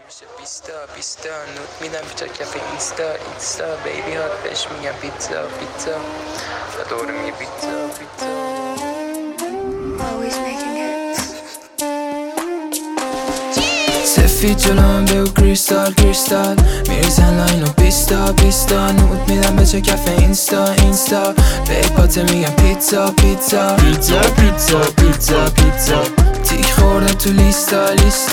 میشه 20 تا نوت میدم بیچار کف اینستا بیبی هات بهش میگم پیتزا و دوره میگه پیتزا Always making it. سفید جلوم بگو کریستال میریزن لاینو 20 تا نوت میدم به چه کف اینستا بیباته میگم پیتزا تیک خوردم تو لیستا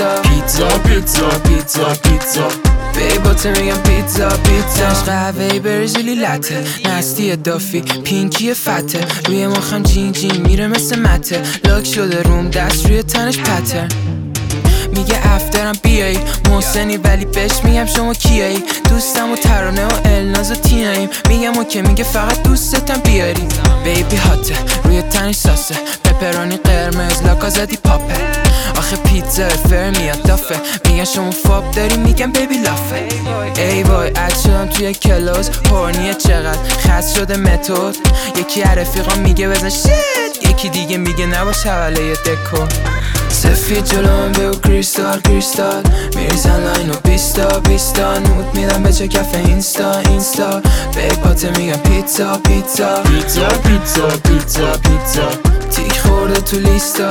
پیتزا بیباته میگم پیتزا عشق قهوه‌ای برزیلی لته نستی دافی پینکی فته روی مخم جین میره مثل مته لاک شده روم دست روی تنش پتر میگه افترم بیایی محسنی ولی بهش میگم شما کیایی دوستم و ترانه و الناز و تیناییم میگم اوکی میگه فقط دوستتم بیاری بیبی هاته روی تنش ساسه پپرانی قرمز لاکازدی پاپه آخه پیتزا فرمیاد دافه میگن شما فاب داری میگم بیبی لافه ای وای اد شدم توی کلاس هورنیه چقدر خست شده متد یکی رفیقام میگه بزن شیت یکی دیگه میگه نباش حواله دکو سفید جلوم بگو کریستال میریزن لاینو 20 تا نوت میدم به چه کف اینستا بیباته میگم پیتزا تیک خورده تو لیستا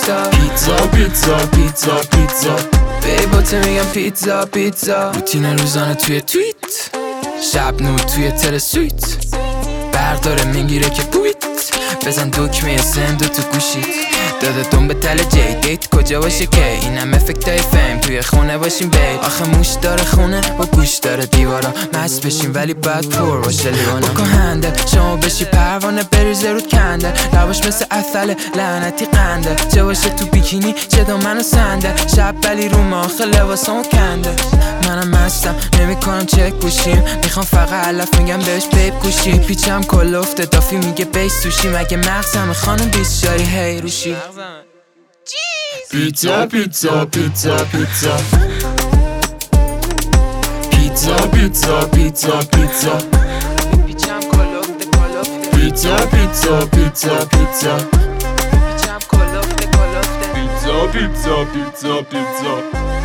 پیتزا بیباته میگم پیتزا روتین روزانه توی تویت شب نوت توی تلسویت برداره میگیره که بویت بزن دکمه سندو تو گوشیت داده دون به تل دیت کجا باشه که اینم افکتای فیم توی خونه باشیم بیت آخه موش داره خونه و گوش داره دیوارا مست بشیم ولی بعد پر باشه لیوانا بکن هنده شما بشی پروانه بریزه رود کنده لباش مثل اصل لعنتی قنده چه باشه تو بیکینی چه دامن و سنده شب ولی رو ما آخه لباسامو کنده منم مستم نمیکنم چک گوشیم میخوام فقط علف میگم بهش بیب گوشی پیچم کل افته دافی میگه بیس توشی مگه مغزم خانم بیس شاری هی روشی پیتزا پیچم کل افته پیتزا پیچم کل افته پیتزا